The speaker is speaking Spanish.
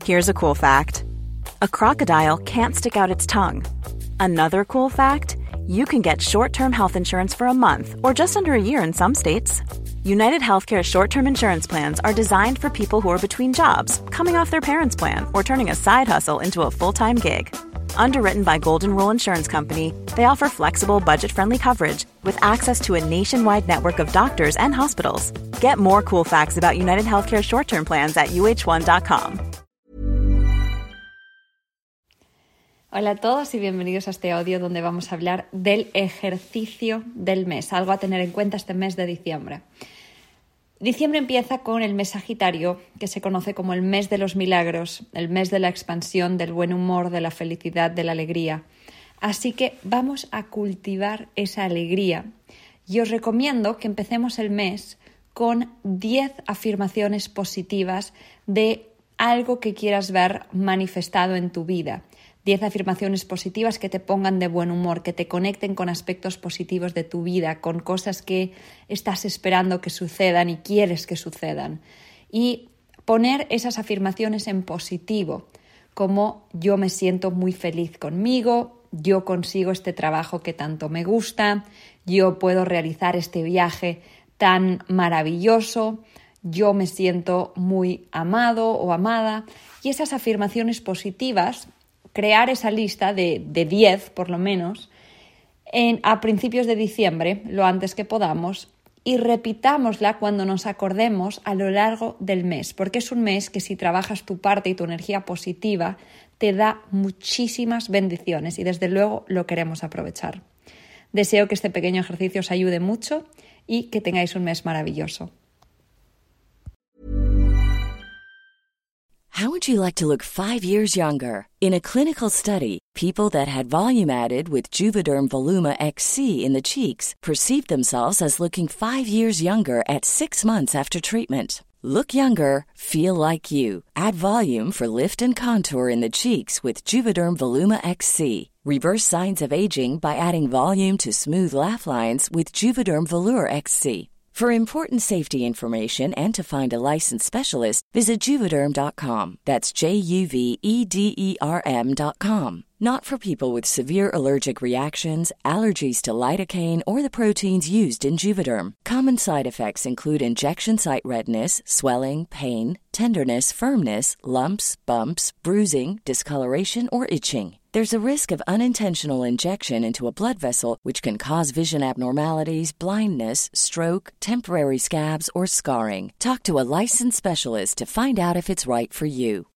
Here's a cool fact. A crocodile can't stick out its tongue. Another cool fact, you can get short-term health insurance for a month or just under a year in some states. United Healthcare short-term insurance plans are designed for people who are between jobs, coming off their parents' plan, or turning a side hustle into a full-time gig. Underwritten by Golden Rule Insurance Company, they offer flexible, budget-friendly coverage with access to a nationwide network of doctors and hospitals. Get more cool facts about United Healthcare short-term plans at uh1.com. Hola a todos y bienvenidos a este audio donde vamos a hablar del ejercicio del mes, algo a tener en cuenta este mes de diciembre. Diciembre empieza con el mes Sagitario, que se conoce como el mes de los milagros, el mes de la expansión, del buen humor, de la felicidad, de la alegría. Así que vamos a cultivar esa alegría. Y os recomiendo que empecemos el mes con 10 afirmaciones positivas de algo que quieras ver manifestado en tu vida. 10 afirmaciones positivas que te pongan de buen humor, que te conecten con aspectos positivos de tu vida, con cosas que estás esperando que sucedan y quieres que sucedan. Y poner esas afirmaciones en positivo, como yo me siento muy feliz conmigo, yo consigo este trabajo que tanto me gusta, yo puedo realizar este viaje tan maravilloso, yo me siento muy amado o amada. Y esas afirmaciones positivas, crear esa lista de 10 por lo menos a principios de diciembre, lo antes que podamos, y repitámosla cuando nos acordemos a lo largo del mes, porque es un mes que si trabajas tu parte y tu energía positiva te da muchísimas bendiciones y desde luego lo queremos aprovechar. Deseo que este pequeño ejercicio os ayude mucho y que tengáis un mes maravilloso. How would you like to look 5 years younger? In a clinical study, people that had volume added with Juvederm Voluma XC in the cheeks perceived themselves as looking 5 years younger at 6 months after treatment. Look younger, feel like you. Add volume for lift and contour in the cheeks with Juvederm Voluma XC. Reverse signs of aging by adding volume to smooth laugh lines with Juvederm Volure XC. For important safety information and to find a licensed specialist, visit Juvederm.com. That's Juvederm.com. Not for people with severe allergic reactions, allergies to lidocaine, or the proteins used in Juvederm. Common side effects include injection site redness, swelling, pain, tenderness, firmness, lumps, bumps, bruising, discoloration, or itching. There's a risk of unintentional injection into a blood vessel, which can cause vision abnormalities, blindness, stroke, temporary scabs, or scarring. Talk to a licensed specialist to find out if it's right for you.